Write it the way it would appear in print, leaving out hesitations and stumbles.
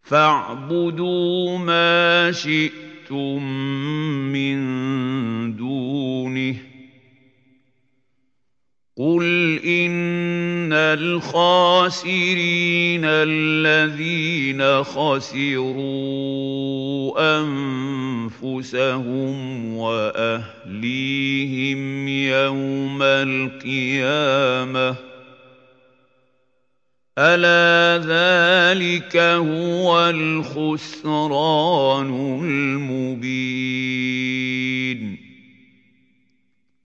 فاعبدوا ما شئتم من دونه قل إن الخاسرين الذين خسروا أنفسهم وأهليهم يوم القيامة ألا ذلك هو الخسران المبين